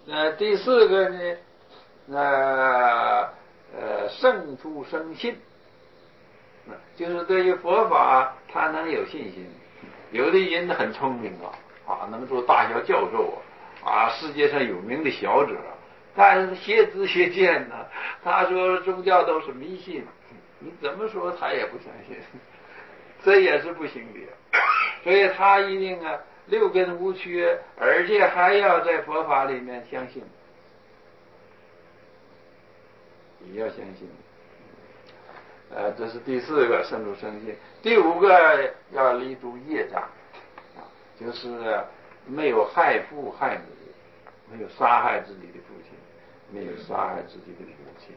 第四个呢，胜出生信，就是对于佛法他能有信心。有的人很聪明能做大学教授世界上有名的学者，但是邪知邪见呢，他说宗教都是迷信，你怎么说他也不相信，这也是不行的。所以他一定六根无缺，而且还要在佛法里面相信，也要相信。这是第四个胜出生信。第五个要离诸业障，就是没有害父害母，没有杀害自己的父亲，没有杀害自己的母亲。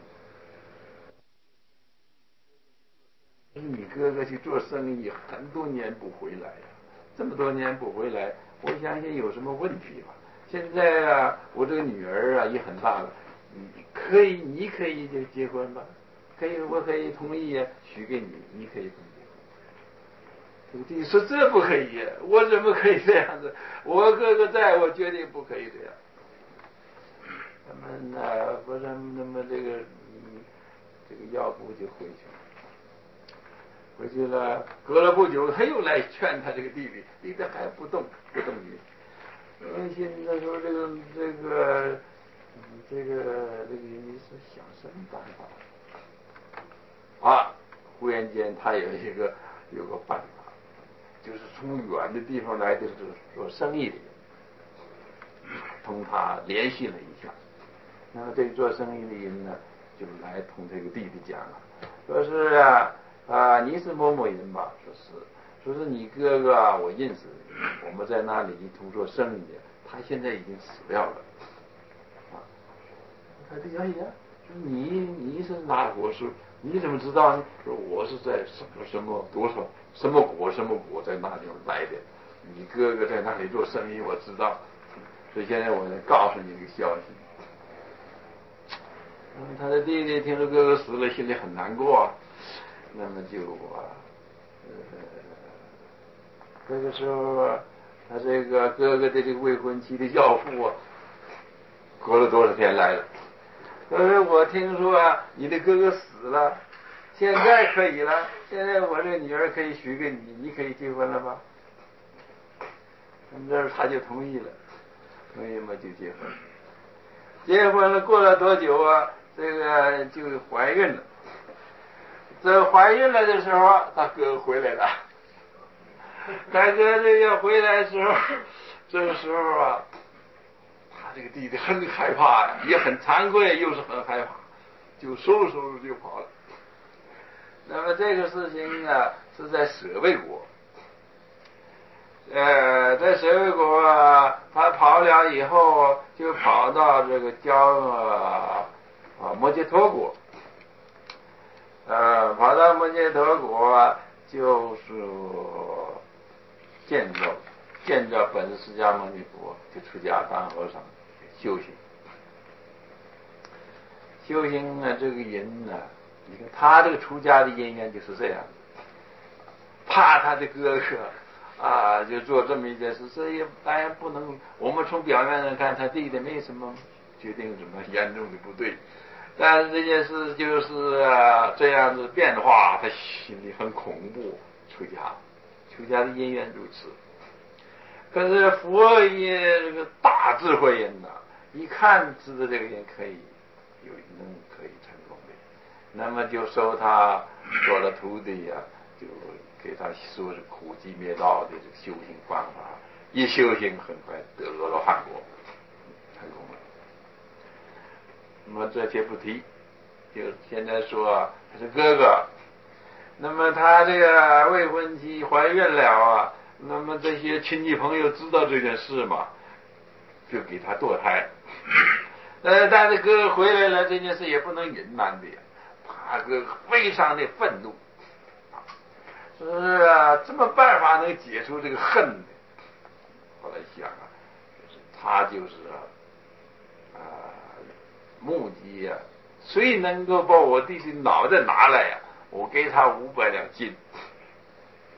你哥哥去做生意很多年不回来这么多年不回来，我相信有什么问题吧。现在我这个女儿也很大了，你可以就结婚吧，我可以同意许给你，你可以同意。土地说这不可以，我怎么可以这样子？我哥哥在，我决定不可以这样。他们不然那么这个要不就回去了。回去了，隔了不久，他又来劝他这个弟弟，弟弟还不动心。现在说这个你是想什么办法？忽然间他有个办法，就是从远的地方来的做生意的人，同他联系了一下。那么这个做生意的人呢，就来同这个弟弟讲了，说是你是某某人吧？说是你哥哥我认识，我们在那里一同做生意的，他现在已经死掉了。他弟哎呀，说你是哪国师？你怎么知道呢？说我是在什么国在那地方来的，你哥哥在那里做生意，我知道，所以现在我告诉你一个消息。他的弟弟听说哥哥死了，心里很难过，那么就这个时候他这个哥哥的这个未婚妻的要父隔了多少天来了，我听说你的哥哥死了，现在可以了，现在我这个女儿可以许给你，你可以结婚了吧？那这他就同意了，同意嘛就结婚。结婚了过了多久这个就怀孕了。这怀孕了的时候，他哥回来了。他哥这个回来的时候，这个时候他这个弟弟很害怕也很惭愧，又是很害怕，就收拾就跑了。那么这个事情是在舍卫国。在舍卫国他跑了以后，就跑到这个摩羯陀国。跑到摩羯陀国就是见着本师释迦牟尼佛，就出家当和尚修行。修行这个人呢，你看他这个出家的因缘就是这样，怕他的哥哥就做这么一件事，这也当然不能。我们从表面上看，他弟弟没什么决定什么严重的不对，但是这件事就是这样子变化，他心里很恐怖。出家的因缘如此。可是佛也这个大智慧人一看知道这个人可以成功的，那么就收他做了徒弟就给他说是苦集灭道的这个修行方法，一修行很快得阿罗汉果，成功了。那么这些不提，就现在说他是哥哥。那么他这个未婚妻怀孕了那么这些亲戚朋友知道这件事嘛，就给他堕胎。但是哥哥回来了，这件事也不能隐瞒的，他哥哥非常的愤怒，这么办法能解除这个恨呢？后来想他就是目的谁能够把我弟弟脑袋拿来我给他500两金。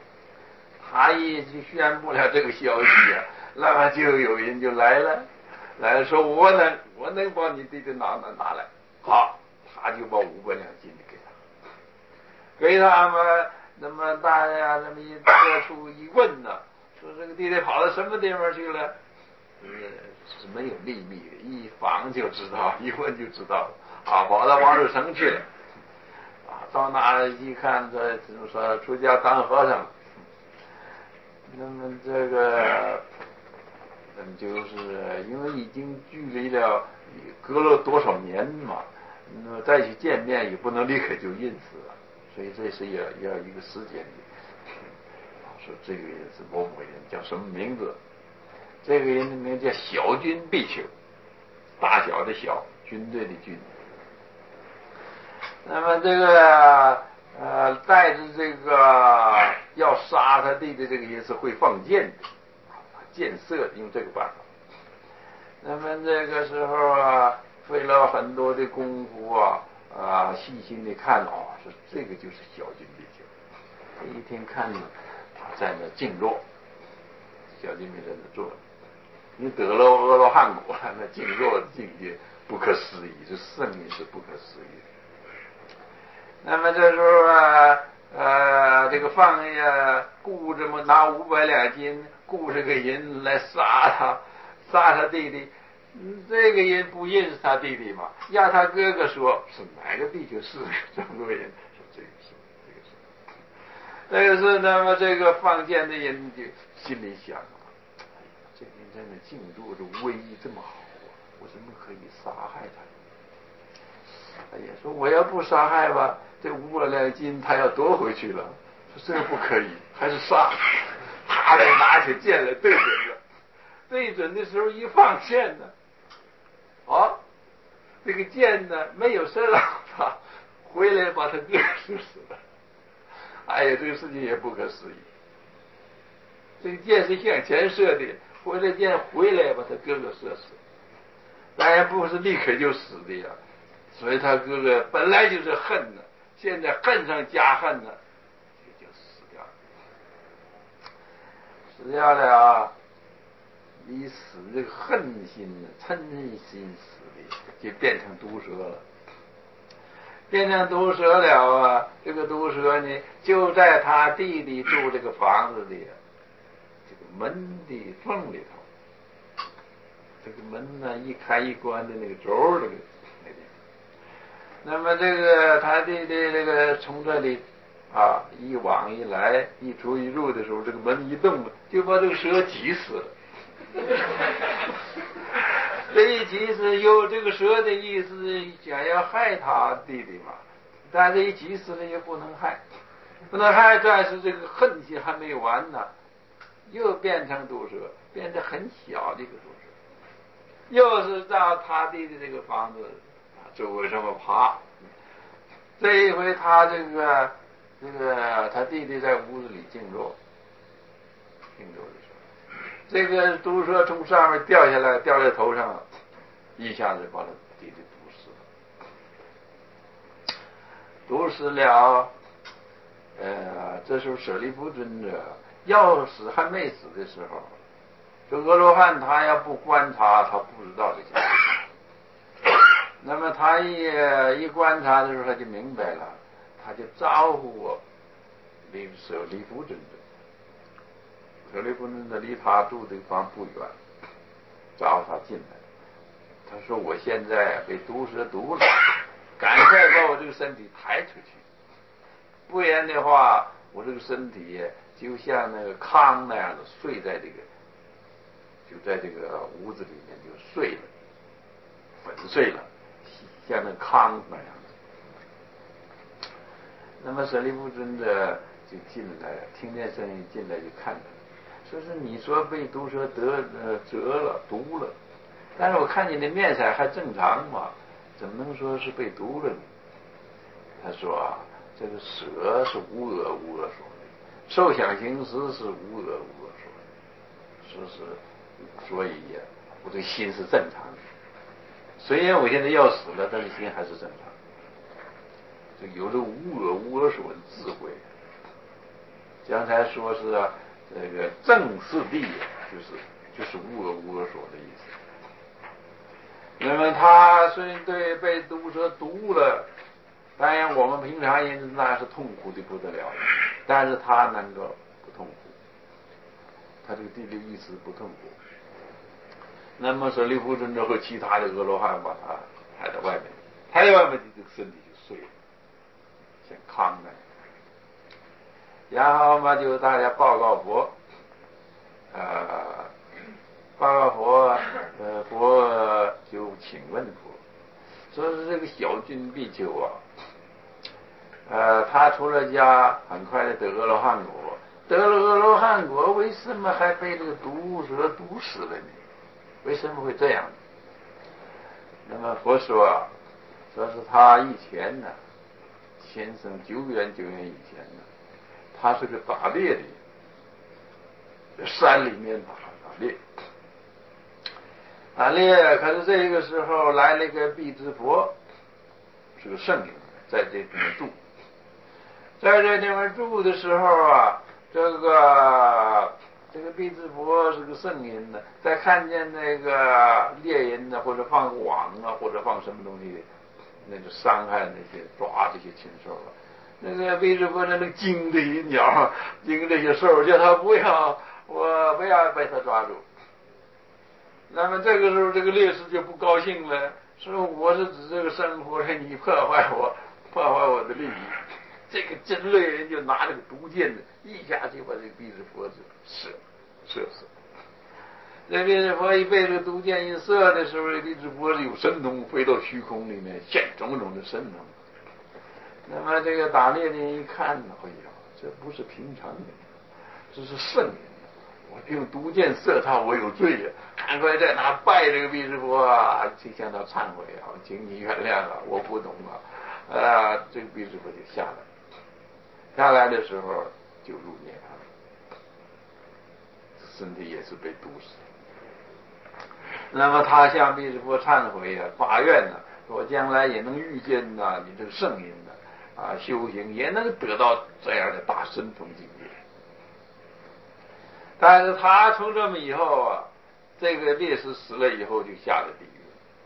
他一宣布了这个消息那么就有人就来了， 来说我能把你弟弟拿来，好，他就把500两金给他们，那么大家这么一各处一问呢，说这个弟弟跑到什么地方去了？是没有秘密的，一访就知道，一问就知道了。啊，跑到王守成去了。啊，到那一看，这怎么说出家当和尚？那么这个，就是因为已经距离了隔了多少年嘛，那么再去见面也不能立刻就认识了，所以这是要一个时间的。说这个人是某某人，叫什么名字？这个人的名字叫小军必求，大小的小，军队的军。那么这个带着这个要杀他弟弟这个人是会放箭的，箭射的，用这个办法。那么这个时候啊，费了很多的功夫细心的看说这个就是小军必求。一天看他在那静坐，小军必求在那坐。你得了阿罗汉果，那静坐的境界不可思议，这圣命是不可思议的。那么这时候这个放下雇着嘛，拿500两金雇这个人来杀他弟弟。这个人不认识他弟弟嘛，要他哥哥说是哪个弟就是这么个人，说这个是，那么这个放箭的人就心里想。这个人在那静坐着，威仪这么好我怎么可以杀害他？也说我要不杀害吧，这500两金他要夺回去了。说这不可以，还是杀。他得拿起剑来对准了，对准的时候一放箭呢，这个箭呢没有射到他，回来把他哥射死了。哎呀，这个事情也不可思议。这个箭是向前射的。回来箭回来把他哥哥射死，当然不是立刻就死的呀，所以他哥哥本来就是恨呢，现在恨上加恨呢，就死掉了。死掉了一死这个恨心呢，嗔心死的，就变成毒蛇了。变成毒蛇了这个毒蛇呢，就在他弟弟住这个房子里。门的缝里头，这个门呢一开一关的那个轴那个那么这个他弟弟这个从这里一往一来一出一入的时候，这个门一动就把这个蛇挤死了。这一挤死有这个蛇的意思，想要害他弟弟嘛，但这一挤死了也不能害，但是这个恨气还没完呢。又变成毒蛇，变得很小的一个毒蛇，又是到他弟弟这个房子周围上面爬。这一回他他弟弟在屋子里静坐的时候，这个毒蛇从上面掉下来，掉在头上，一下子把他弟弟毒死了。这时候舍利弗尊者要死还没死的时候，这阿罗汉他要不观察，他不知道这件事情。那么他一观察的时候，他就明白了，他就招呼我舍利弗尊者。舍利弗尊者离他住的地方不远，招呼他进来。他说：“我现在被毒蛇毒了，赶快把我这个身体抬出去，不然的话，我这个身体就像那个糠那样的睡在就在这个屋子里面就碎了，粉碎了，像那糠那样的。”那么舍利弗尊者就进来，听见声音进来就看着，说是你说被毒蛇折了毒了，但是我看你的面色还正常嘛，怎么能说是被毒了呢？他说这个蛇是无恶无恶说的，受想行识是无恶无恶说的，所以我这个心是正常的，虽然我现在要死了，但是心还是正常的。这有着无恶无恶说的智慧。刚才说是这个正四谛，就是无恶无恶说的意思。 那么他虽然被毒蛇毒了，当然我们平常人那是痛苦的不得了，但是他能够不痛苦，他这个第六意识不痛苦。那么舍利弗尊者和其他的阿罗汉把他抬到外面，抬到外面这个身体就碎了，像糠那样。然后嘛，就大家报告佛，报告佛，佛就请问佛，说是这个小君比丘他出了家，很快的得阿罗汉果，得了阿罗汉果，为什么还被这个毒蛇毒死了呢？为什么会这样？那么佛说，说是他以前呢，前生久远以前呢，他是个打猎的，在山里面打猎。可是这个时候来了一个辟支佛，是个圣人，在这地方住。在这地方住的时候这个辟支佛是个圣人呢，在看见那个猎人呢，或者放网或者放什么东西，那就伤害那些抓这些禽兽那个辟支佛那个惊的一鸟，惊这些兽，叫他不要被他抓住。那么这个时候，这个烈士就不高兴了，说我是指这个生活，你破坏我的利益。这个真猎人就拿这个毒箭呢，一下就把这个辟支佛射死。这辟支佛一被这个毒箭一射的时候，辟支佛有神通，飞到虚空里面现种种的神通。那么这个打猎的人一看呢，哎呀，这不是平常人，这是圣人。我用毒箭射他，我有罪呀！赶快在那拜这个辟支佛去向他忏悔请你原谅我不懂这个辟支佛就下来的时候就入涅槃，身体也是被毒死。那么他向辟支佛忏悔发愿我将来也能遇见你这个圣人修行也能得到这样的大神通境界。但是他从这么以后这个烈士死了以后就下了地狱，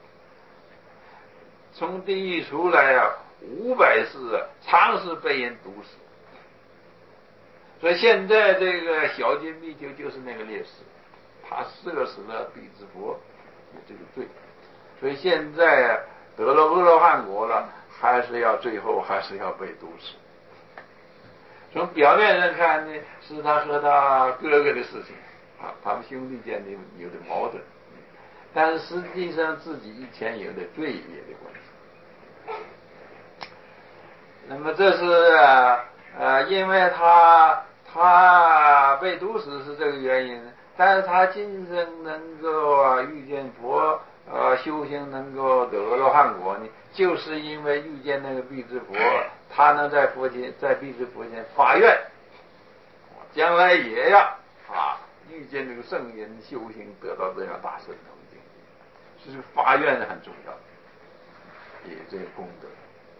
从地狱出来500世常是被人毒死。所以现在这个小君比丘就是那个烈士，他射死了辟支佛，有这个罪。所以现在得了阿罗汉果了，最后还是要被毒死。从表面上看呢，是他和他哥哥的事情他们兄弟间的有的矛盾，但是实际上自己以前有的罪业的关系。那么这是因为他被毒死是这个原因，但是他今生能够遇见佛修行能够得阿罗汉果呢，就是因为遇见那个辟支佛，他能在辟支佛前发愿，将来也要遇见这个圣人修行得到这样大神通境界，所以发愿很重要，也这个功德。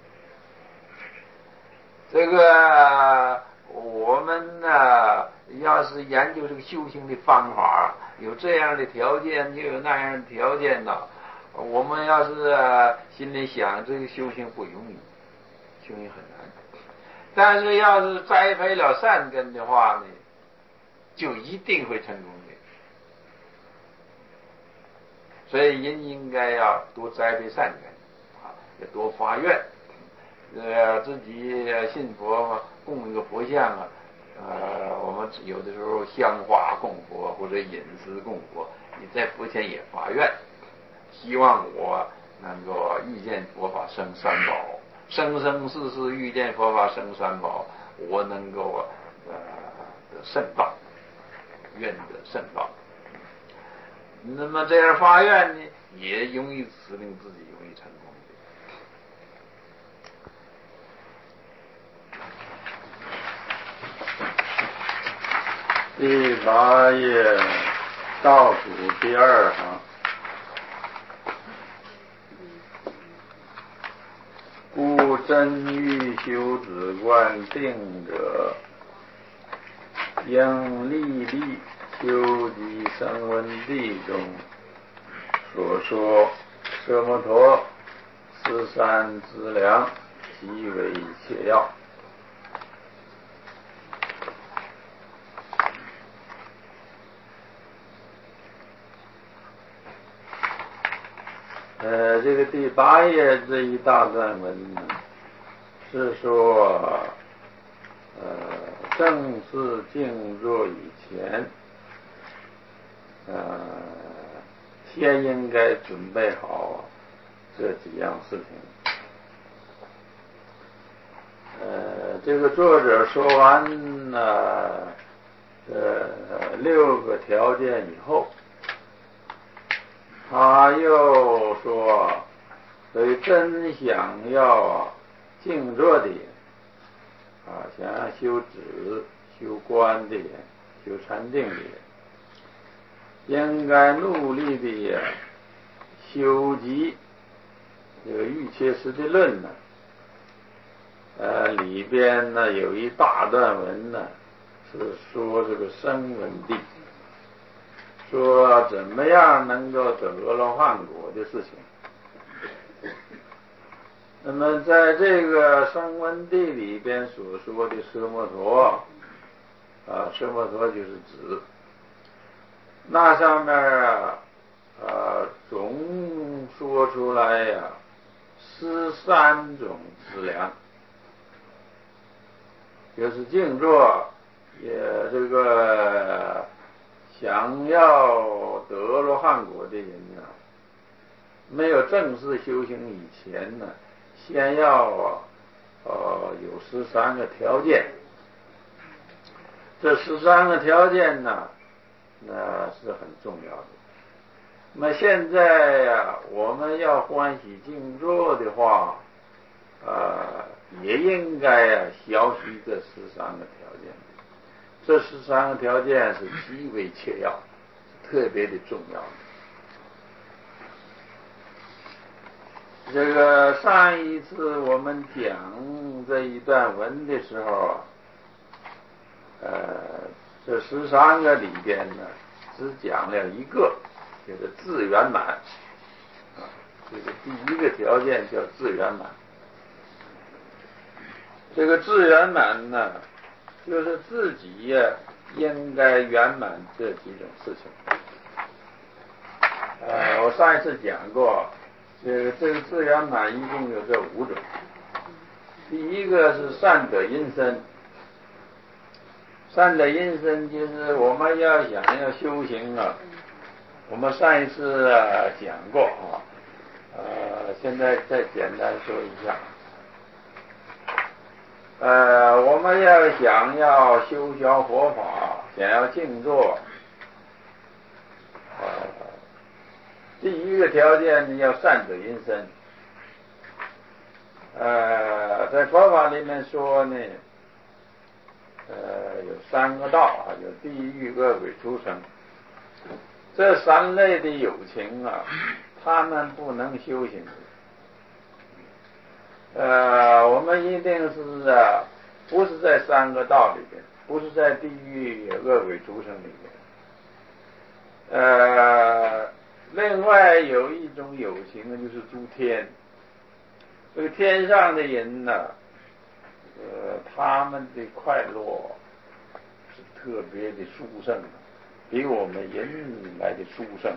这个我们要是研究这个修行的方法，有这样的条件，又有那样的条件我们要是心里想这个修行不容易，修行很难。但是要是栽培了善根的话呢，就一定会成功的。所以人应该要多栽培善根要多发愿。自己信佛嘛，供一个佛像我们有的时候香花供佛或者饮食供佛，你在佛前也发愿，希望我能够遇见佛法生三宝，生生世世遇见佛法生三宝，我能够得圣道，愿得圣道。那么这样发愿呢，也容易使令自己容易成功。 第8页倒数第2行，故真欲修止观定者，应历历修集声闻地中所说舍摩陀13资粮，极为切要。这个第8页这一大段文呢，是说，正式静坐以前，先应该准备好这几样事情。这个作者说完了6个条件以后，他又说，对真想要静坐的人，想要修止、修观的人、修禅定的人，应该努力的修习这个瑜伽师地论呢。里边呢有一大段文呢，是说这个声闻地，说怎么样能够得了幻果的事情。那么在这个声闻地里边所说的舍摩陀，舍摩陀就是指那上面总说出来13种资粮，就是静坐也这个想要得了幻果的人呢，没有正式修行以前呢，先要有13个条件。这13个条件呢，那是很重要的。那么现在我们要欢喜静坐的话，也应该学习这13个条件。这13个条件是极为切要，特别的重要的。这个上一次我们讲这一段文的时候这13个里边呢，只讲了一个，就是自圆满。这个第1个条件叫自圆满。这个自圆满呢，就是自己应该圆满这几种事情。我上一次讲过，这个自圆满一共有这5种。第1个是善得因身。善得因身就是我们要修行我们上一次讲过现在再简单说一下。我们想要修学佛法，想要静坐，第1个条件呢要善得因身。在佛法里面说呢，有3个道有地狱、恶鬼、畜生。这3类的有情他们不能修行。我们一定是不是在3个道里边，不是在地狱、恶鬼、畜生里边。另外有一种有情呢，就是诸天。这个天上的人呢，他们的快乐是特别的殊胜，比我们人来的殊胜。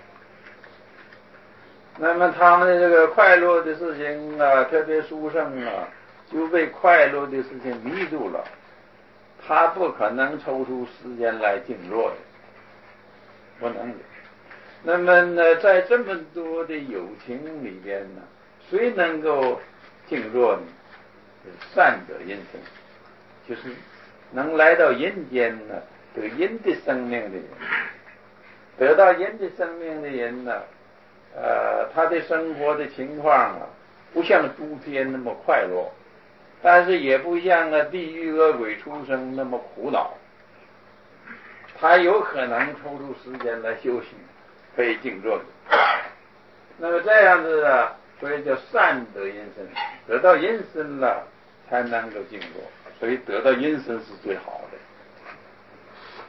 那么他们这个快乐的事情特别殊胜就被快乐的事情迷住了，他不可能抽出时间来静坐的，不能的。那么呢，在这么多的有情里边呢，谁能够静坐呢？善得因身，就是能来到人间呢，得人的生命的人。得到人的生命的人呢，他的生活的情况不像诸天那么快乐，但是也不像地狱、恶鬼、畜生那么苦恼。他有可能抽出时间来修行，可以静坐的。那么这样子所以叫善得因身，得到因身了才能够静坐，所以得到因身是最好的。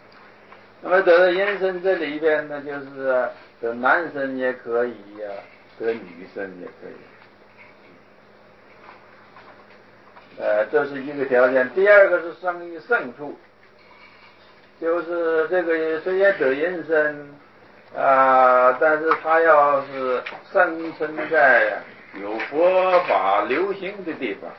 那么得到因身这里边呢，就是男生也可以得女生也可以。这是一个条件。第二个是生于圣处，就是这个虽然得阴身但是他要是生存在有佛法流行的地方，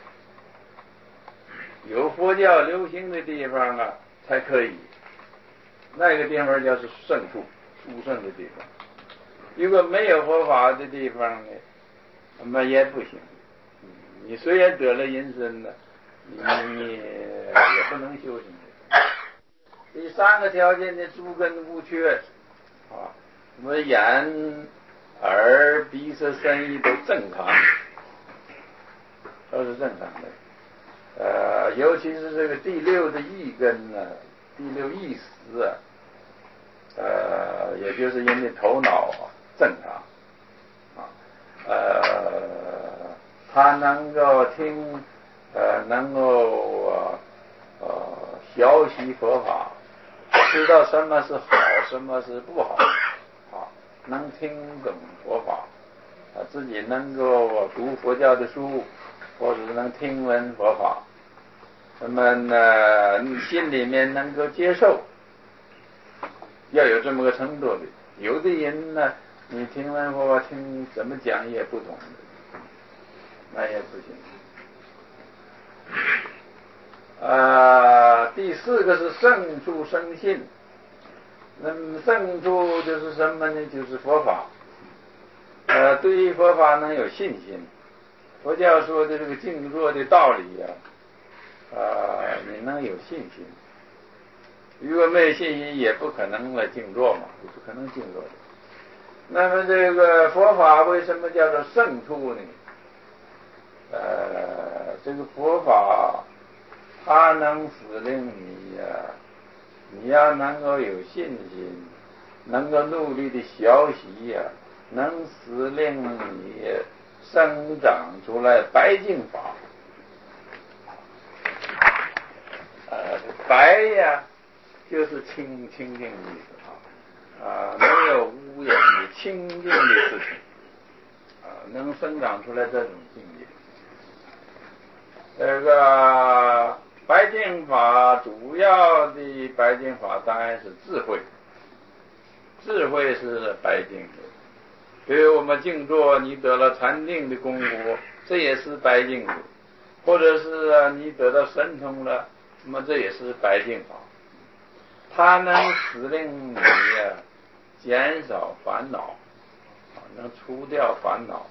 有佛教流行的地方才可以。那个地方叫是圣处，殊胜的地方。如果没有佛法的地方呢，那么也不行。你虽然得了阴身呢，你也不能修行。第三个条件呢，诸根无缺什么眼、耳、鼻、舌、身、意都正常，都是正常的。尤其是这个第六的意根呢，第六意识也就是人的头脑正常他能够听能够学习佛法，知道什么是好，什么是不好能听懂佛法自己能够读佛教的书，或者能听闻佛法，那么呢你心里面能够接受，要有这么个程度的。有的人呢，你听闻佛法听怎么讲也不懂的，那也不行。第四个是圣处生信。那么圣处就是什么呢？就是佛法。对于佛法能有信心。佛教说的这个静坐的道理你能有信心。如果没有信心，也不可能来静坐嘛，也不可能静坐的。那么这个佛法为什么叫做圣处呢？这个佛法它能使令你要能够有信心，能够努力的学习能使令你生长出来白净法。白就是清净的意思没有污染的清净的事情能生长出来这种境界。这个白净法主要的白净法当然是智慧，智慧是白净的。比如我们静坐，你得了禅定的功夫，这也是白净的；或者是你得到神通了，那么这也是白净法。它能使令你减少烦恼，能除掉烦恼，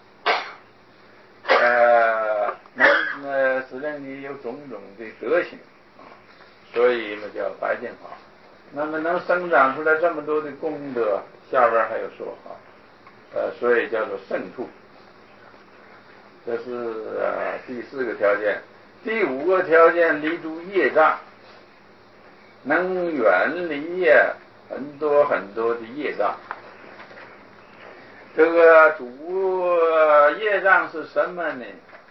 能使令你有种种的德行所以那叫白净法。那么能生长出来这么多的功德，下边还有说所以叫做圣处。这是第四个条件。第五个条件，离诸业障，能远离很多很多的业障。这个主业障是什么呢？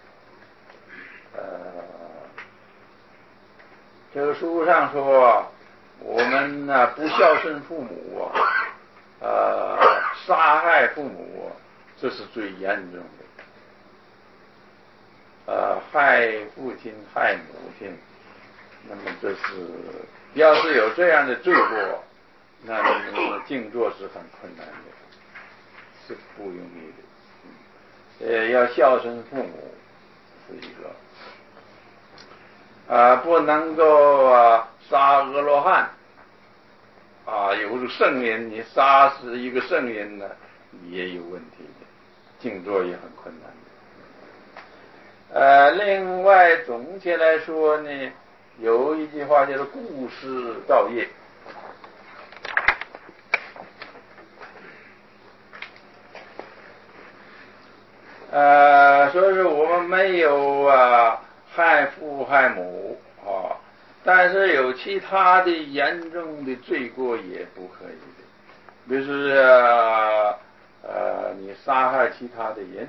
这个书上说，我们不孝顺父母杀害父母这是最严重的。害父亲害母亲，那么这是要是有这样的罪过，那么静坐是很困难的，是不容易的。要孝顺父母是一个不能够杀阿罗汉有个圣人，你杀死一个圣人呢也有问题的，静坐也很困难的。另外总结来说呢，有一句话叫做故事造业。所以说我们没有害父害母但是有其他的严重的罪过也不可以的。比如说你杀害其他的人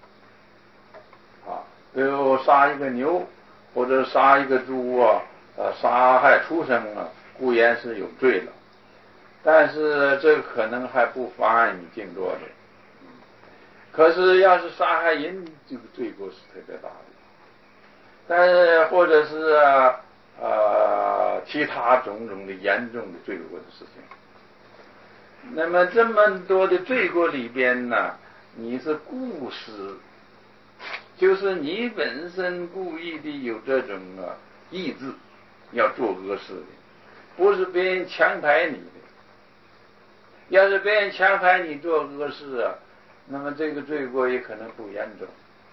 比如杀一个牛或者杀一个猪杀害畜生固然是有罪了，但是这可能还不妨碍你静坐的。 可是要是杀害人，这个罪过是特别大的。但是或者是其他种种的严重的罪过的事情，那么这么多的罪过里边呢，你是故施，就是你本身故意的有这种意志要做恶事的，不是别人强迫你的。要是别人强迫你做恶事那么这个罪过也可能不严重。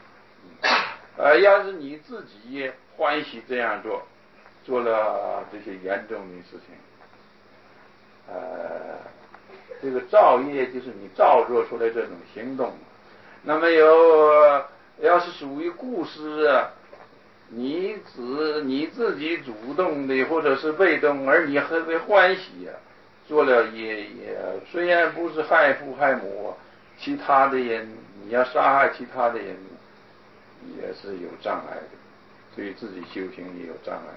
要是你自己欢喜这样做，做了这些严重的事情，这个造业就是你造作出来这种行动。那么要是属于故施你自己主动的或者是被动，而你很为欢喜做了也虽然不是害父害母，其他的人你要杀害其他的人也是有障碍的，对自己修行也有障碍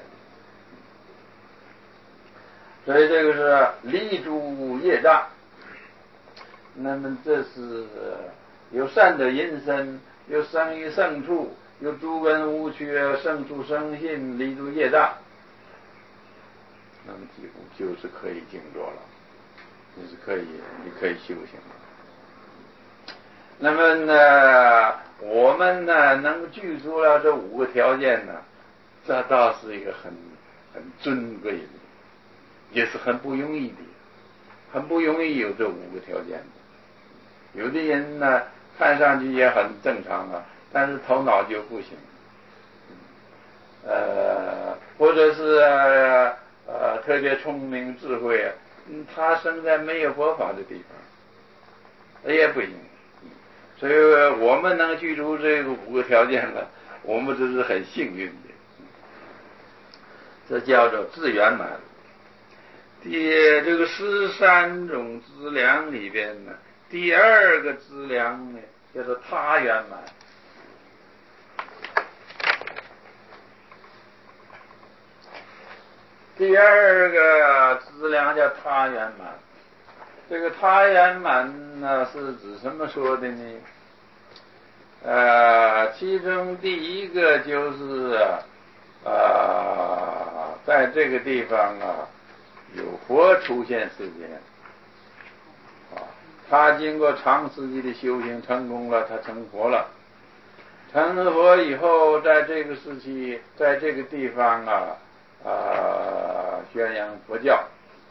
的。所以这个是立诸业障。那么这是有善的因身，有生于圣处，有诸根无缺，圣处生信，立诸业障。那么几乎就是可以静坐了，你可以修行了。那么呢，我们呢能具足了这5个条件呢，这倒是一个很尊贵的，也是很不容易的，很不容易有这5个条件的。有的人呢看上去也很正常但是头脑就不行，或者是特别聪明智慧他生在没有佛法的地方，也不行。所以我们能具足这个5个条件了，我们这是很幸运的。这叫做自圆满。这个13种资粮里边呢，第2个资粮呢叫做他圆满。第2个资粮叫他圆满。这个他圆满呢是指什么说的呢？其中第1个就是在这个地方有佛出现世间他经过长时期的修行成功了，他成佛了。成佛以后，在这个时期，在这个地方宣扬佛教。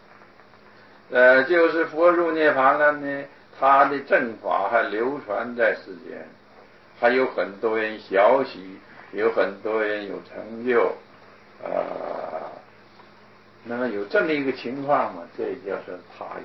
就是佛入涅槃了呢，他的正法还流传在世间，还有很多人学习，有很多人有成就那么有这么一个情况嘛，这叫做他圆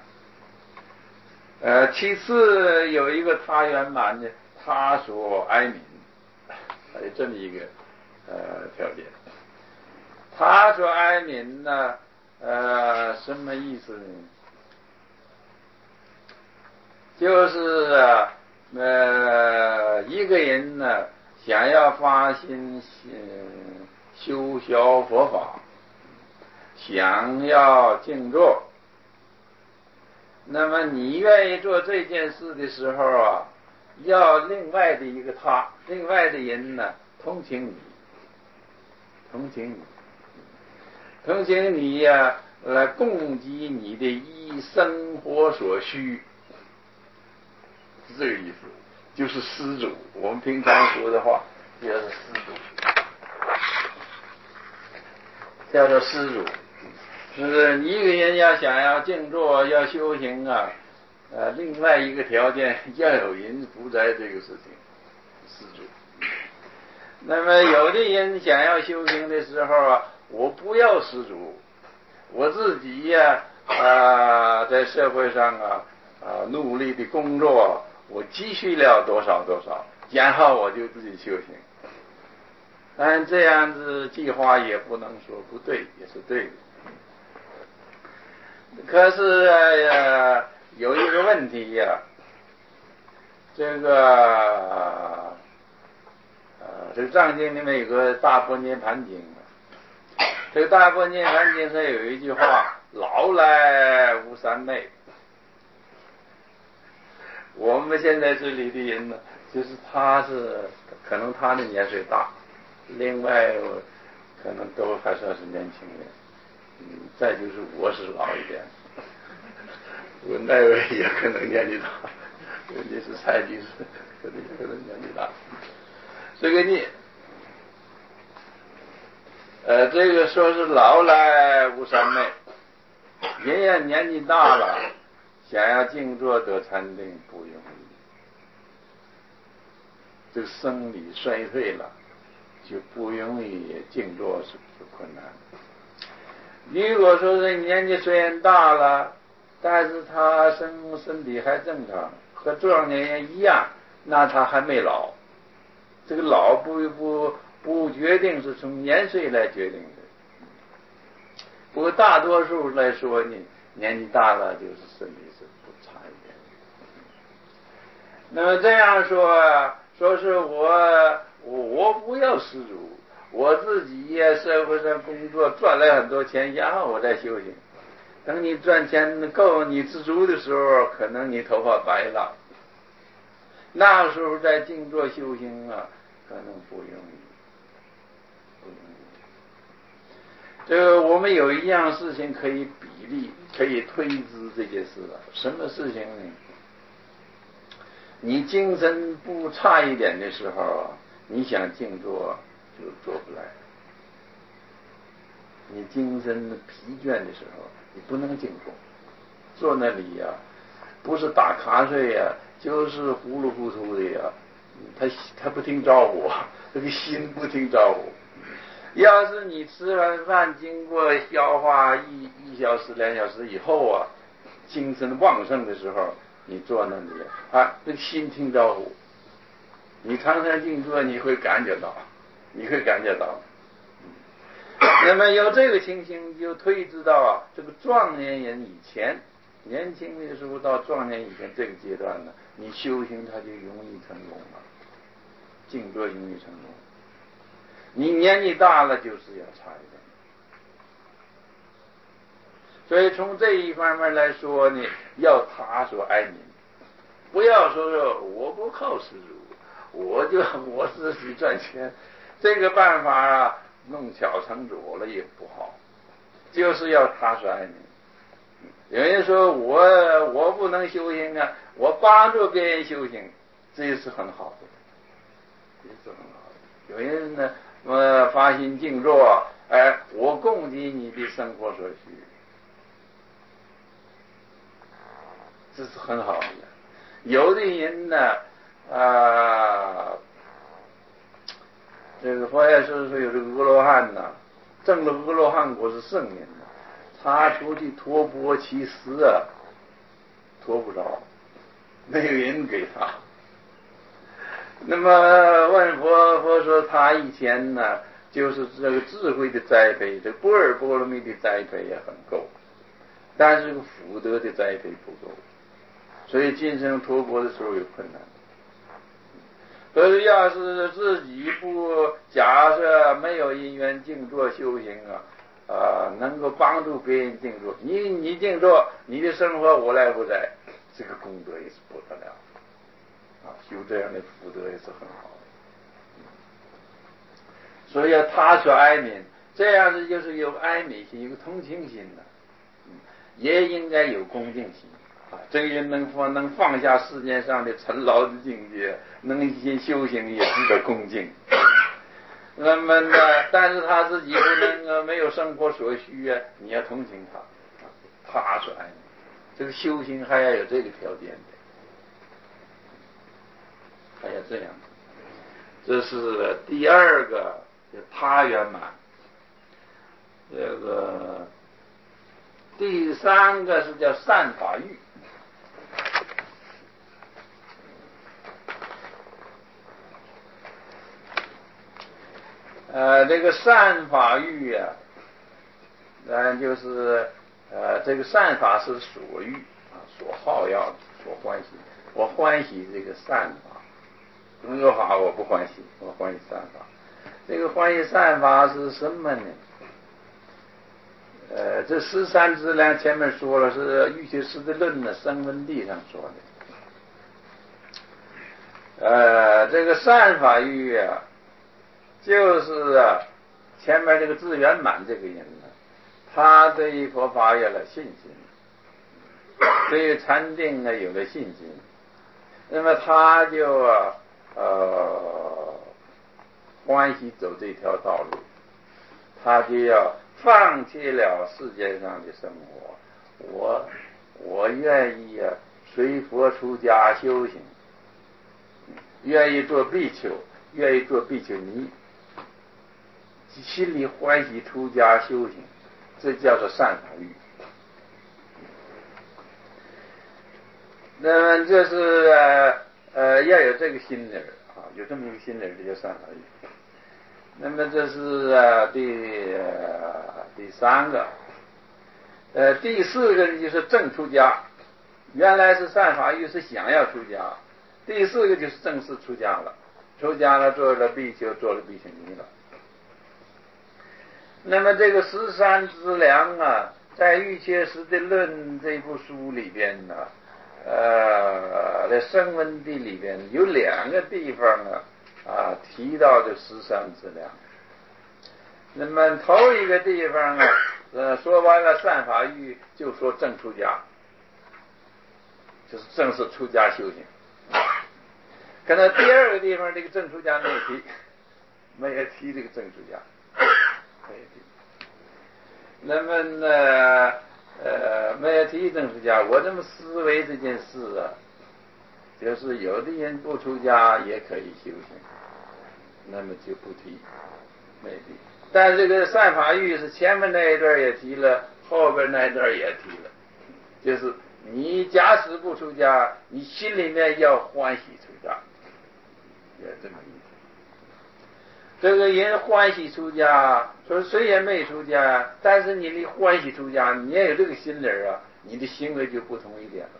满。其次有一个他圆满呢，他所哀悯，还有这么一个条件。他所哀悯呢什么意思呢？就是一个人呢想要发心修学佛法，想要静坐，那么你愿意做这件事的时候要另外的一个他，另外的人呢同情你来供给你的依生活所需，是这个意思，就是施主。我们平常说的话就是施主，叫做施主。就是你一个人想要静坐要修行另外一个条件要有人负责这个事情，施主。那么有的人想要修行的时候我不要施主，我自己在社会上努力的工作，我积蓄了多少，然后我就自己修行。但这样子计划也不能说不对，也是对的。可是有一个问题这个藏经里面有个大般涅盘经，这个大般涅盘经上有一句话：老来无三昧。 我们现在这里的人呢，就是他是可能他的年岁大，另外可能都还算是年轻人，再就是我是老一点，我那位也可能年纪大，你是才几岁，可能年纪大。这个呢，这个说是老来无三昧，人家年纪大了，想要静坐得禅定不容易，这个生理衰退了，就不容易静坐是困难。如果说是年纪虽然大了，但是他身体还正常，和壮年人一样，那他还没老。这个老不决定是从年岁来决定的，不过大多数来说呢，年纪大了就是身体是不差一点。那么这样说是我不要施主，我自己也社会上工作赚了很多钱，然后我再修行。等你赚钱够你知足的时候，可能你头发白了，那时候在静坐修行啊，可能不容易。这个我们有一样事情可以比例，可以推知这件事了。什么事情呢？你精神不差一点的时候啊，你想静坐就做不来。你精神疲倦的时候，你不能静坐，坐那里呀，不是打瞌睡呀，就是糊里糊涂的呀。他不听招呼，这个心不听招呼。要是你吃完饭经过消化1小时2小时以后啊，精神旺盛的时候，你坐那里啊，这个心听招呼。你常常静坐，你会感觉到。那么有这个情形，就推知到啊，这个壮年人以前，年轻的时候到壮年以前这个阶段呢，你修行它就容易成功了，静坐容易成功。你年纪大了就是要差一点。所以从这一方面来说呢，要他所爱民，不要说我不靠施主，我自己赚钱，这个办法啊，弄巧成拙了也不好，就是要他所爱民。有人说我不能修行啊，我帮助别人修行，这也是很好的，有人呢，发心静坐，我供给你的生活所需，这是很好的。有的人呢，这个佛爷说有这个阿罗汉呢，证了阿罗汉果是圣人呢，他出去托钵乞食啊，托不着，没有人给他。那么问佛说他以前呢，就是这个智慧的栽培，这般若波罗蜜的栽培也很够，但是这个福德的栽培不够，所以今生托钵的时候有困难。所以要是自己不假设没有因缘静坐修行啊，能够帮助别人静坐，你静坐，你的生活我来负载，这个功德也是不得了啊，修这样的福德也是很好的。所以要他所哀悯，这样子就是有哀悯心，有同情心的，也应该有恭敬心。这个人能放下世界上的尘劳的境界，能先修行，也值得恭敬。那么呢，但是他自己不能没有生活所需啊，你要同情他，他所爱你。这个修行还要有这个条件的，还要这样。这是第二个，叫他圆满。这个第三个是叫善法欲。这个善法欲啊，就是这个善法是所欲啊，所好要的，所欢喜。我欢喜这个善法，恶法我不欢喜，我欢喜善法。这个欢喜善法是什么呢？这13资粮前面说了，是《瑜伽师地论》的声闻地上说的。 这个善法欲啊，就是前面这个自圆满这个人呢，他对佛法有了信心，对禅定呢有了信心，那么他就欢喜走这条道路，他就要放弃了世界上的生活，我愿意随佛出家修行，愿意做比丘，愿意做比丘尼，心里欢喜出家修行，这叫做善法欲。那么这是要有这个心理啊，有这么一个心理，这叫善法欲。那么这是第三个，第四个就是正出家。原来是善法欲是想要出家，第四个就是正式出家了，出家了做了比丘，做了比丘尼了。那么这个十三资粮啊，在《瑜伽师地论》这部书里边呢，在声闻地里边有两个地方提到的十三资粮。那么头一个地方说完了善法欲，就说正出家，就是正式出家修行。可能第二个地方这个正出家没有提，没有提这个正出家，没有提。那么呢没有提正出家，我这么思维这件事就是有的人不出家也可以修行，那么就不提，没提。但这个善法欲是前面那一段也提了，后边那一段也提了，就是你假使不出家，你心里面要欢喜出家，也这个意思。这个人欢喜出家，说虽然没出家，但是你的欢喜出家，你也有这个心理你的行为就不同一点了。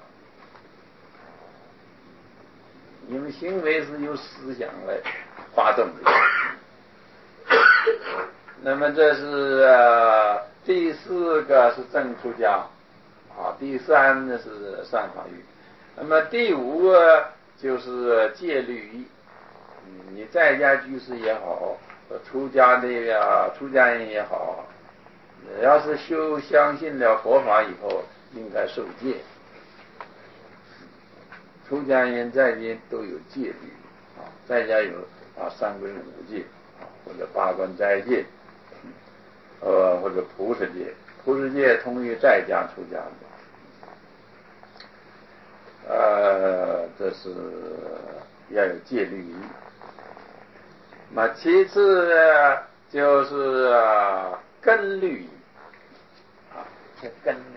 因为行为是由思想来发动的。那么这是第四个是正出家第三呢是善法欲，那么第五个就是戒律仪。你在家居士也好，出家人也好，要是相信了佛法以后，应该受戒。出家人在家都有戒律在家有三规五戒或者八关斋戒，或者菩萨戒。菩萨戒通于在家出家的，这是要有戒律仪。那其次就是根律仪这根律。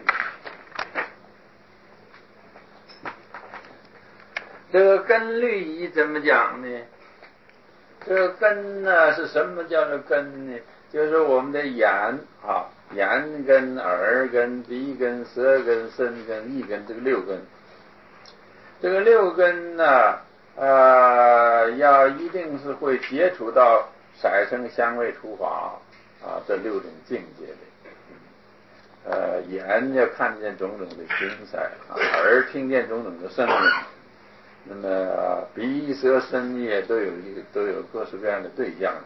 这个根律仪怎么讲呢？这个根呢是什么叫做根呢？就是我们的眼眼根、耳根、鼻根、舌根、身根、意根，这个六根。这个六根呢要一定是会接触到色声香味触法这六种境界的。眼要看见种种的形色耳听见种种的声音。那么鼻舌身意都有各式各样的对象的。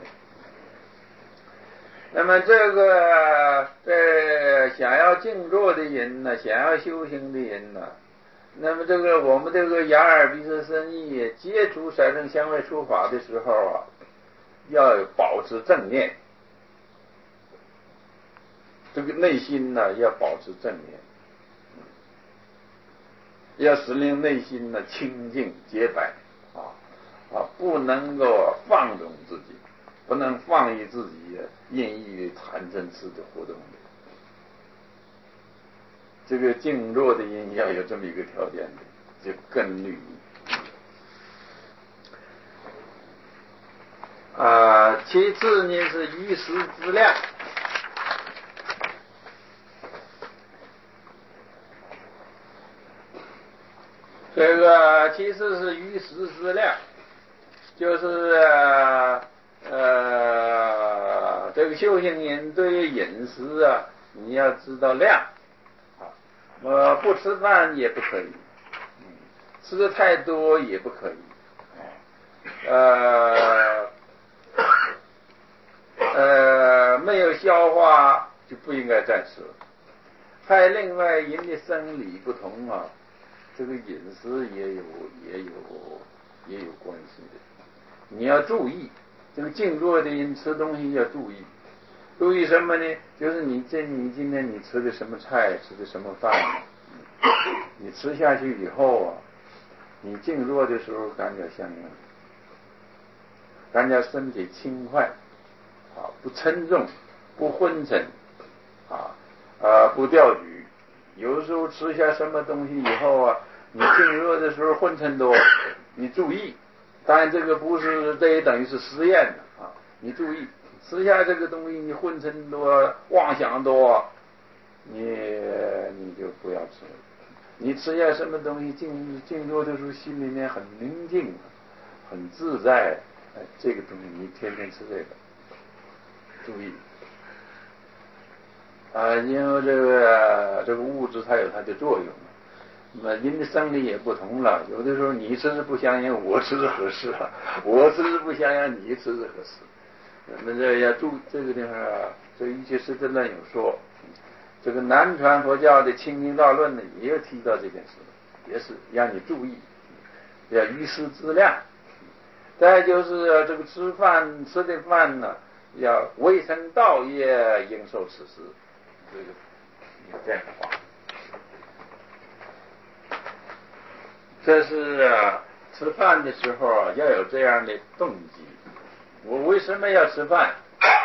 那么这个想要静坐的人呢，想要修行的人呢，那么我们这个眼耳鼻舌身意接触色声香味触法的时候要保持正念，这个内心呢要保持正念，要使令内心呢清净洁白不能够放纵自己，不能放逸自己任意贪嗔痴的活动的。这个静坐的人要有这么一个条件的，就根律其次呢是于时之量。这个其实是于时之量，就是这个修行人对于饮食你要知道量不吃饭也不可以，吃的太多也不可以， 没有消化就不应该再吃。还另外人的生理不同啊，这个饮食也有关系的。你要注意，这个静坐的人吃东西要注意。注意什么呢？就是你今天你吃的什么菜，吃的什么饭，你吃下去以后啊，你静坐的时候感觉相应，感觉身体轻快啊，不沉重，不昏沉不掉举。有的时候吃下什么东西以后啊，你静坐的时候昏沉多，你注意。当然这个不是，这也等于是实验的啊，你注意。吃下这个东西，你昏沉多，妄想多，你就不要吃了。你吃下什么东西，静坐的时候，心里面很宁静，很自在。这个东西你天天吃这个，注意因为这个物质它有它的作用。那么人的生理也不同了，有的时候你吃是不相应，我吃是合适啊；我吃是不相应，你吃是合适。那么这要注这个地方啊，这一切实证论有说，这个南传佛教的清净道论呢，也有提到这件事，也是让你注意，要于时自量。再就是这个吃的饭呢，要未成道业，应受此食。这个有这样的话，这是吃饭的时候要有这样的动机。我为什么要吃饭？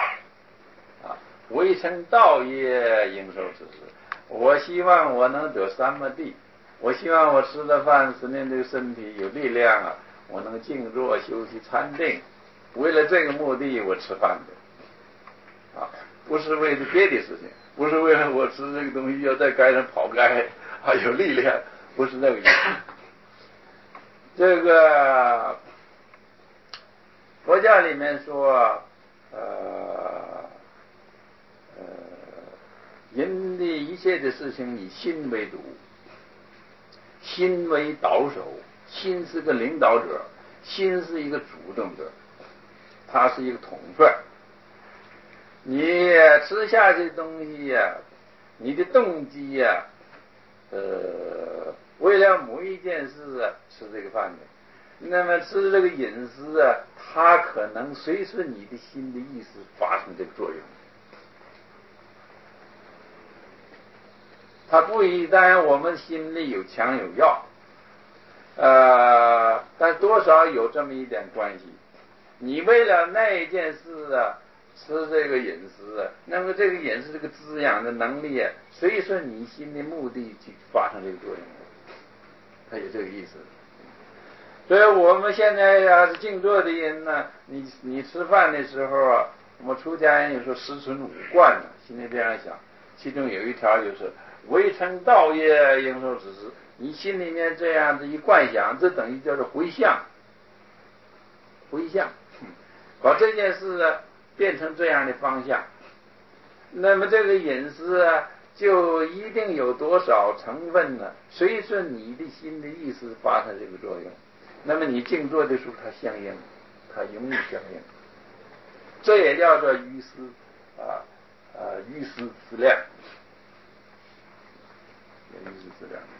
未成道业，应受此食。我希望我能得三摩地，我希望我吃了饭使令这个身体有力量我能静坐休息禅定。为了这个目的我吃饭的不是为了别的事情，不是为了我吃这个东西要在街上跑街有力量，不是那个意思。这个佛教里面说人的一切的事情以心为主，心为导手，心是个领导者，心是一个主动者，他是一个统帅。你吃下这东西你的动机为了某一件事吃这个饭的，那么吃这个饮食它可能随着你的心的意识发生这个作用。它不一旦我们心里有强有药，但多少有这么一点关系。你为了那一件事吃这个饮食那么这个饮食这个滋养的能力随着你心的目的去发生这个作用，它有这个意思。所以我们现在是静坐的人呢，你吃饭的时候我们出家人有时候十存五观心里这样想，其中有一条就是未成道业，应受此食。你心里面这样的一观想，这等于叫做回向，把这件事变成这样的方向。那么这个饮食就一定有多少成分呢？随着你的心的意识发生这个作用。那么你静坐的时候它相应，它容易相应，这也叫做于时于时自量，于时自量。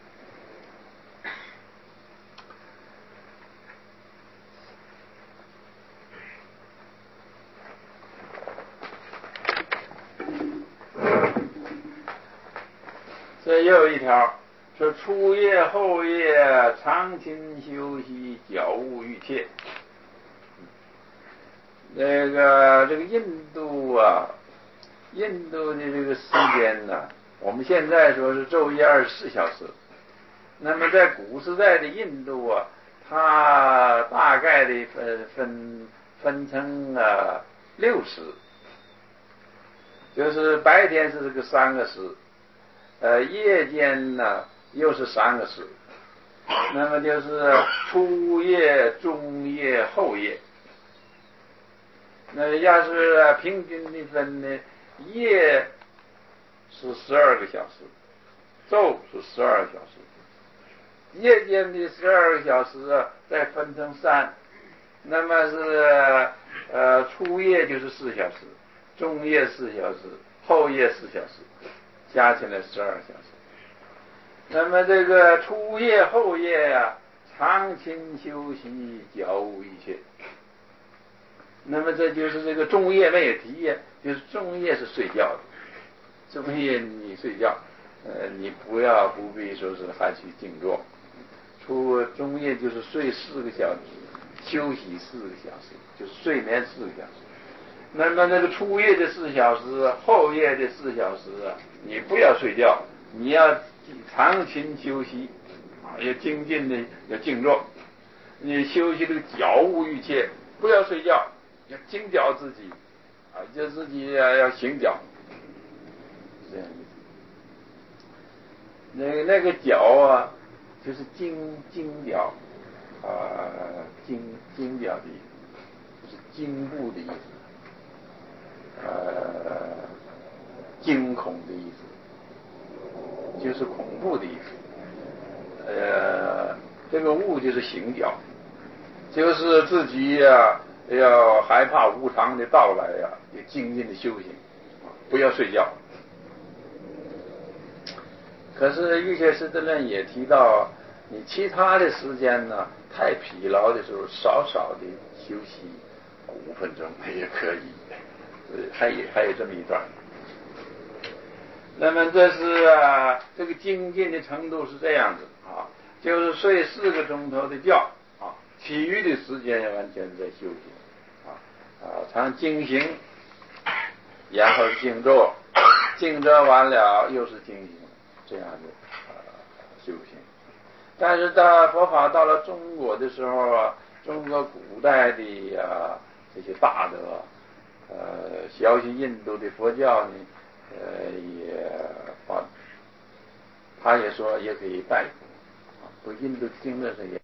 这又有一条说初夜后夜常勤休息，脚勿欲切。这个印度的这个时间我们现在说是昼夜24小时。那么在古时代的印度它大概的分成6时，就是白天是这个3个时，夜间又是3个时，那么就是初夜、中夜、后夜。那要是平均的分呢，夜是12个小时，昼是12个小时，夜间的12个小时再分成3， 那么是初夜就是4小时，中夜4小时，后夜4小时，加起来12小时。那么这个初夜后夜呀，常勤休息，较无一切。那么这就是这个中夜没有提呀，就是中夜是睡觉的，中夜你睡觉，你不必说是还去静坐。中夜就是睡4个小时，休息4个小时，就是睡眠4个小时。那么那个初夜的4小时，后夜的4小时啊，你不要睡觉，你要常勤休息，要精进的要静坐。你休息的觉悟一切，不要睡觉，要精觉自己，就自己要醒觉，这样意思。那个觉啊，就是精觉，精觉的意思，就是惊怖的意思，惊恐的意思，就是恐怖的意思。这个悟就是醒觉，就是自己要害怕无常的到来呀，要精进的修行，不要睡觉。可是玉学士的人也提到，你其他的时间呢，太疲劳的时候，少的休息5分钟也可以，还有这么一段。那么这是这个精进的程度是这样子啊，就是睡4个钟头的觉啊，其余的时间完全在休息常精行，然后静坐，静坐完了又是精行，这样的修行。但是到佛法到了中国的时候啊，中国古代的这些大德，学习印度的佛教呢，他也说也可以拜佛，不印度经论上也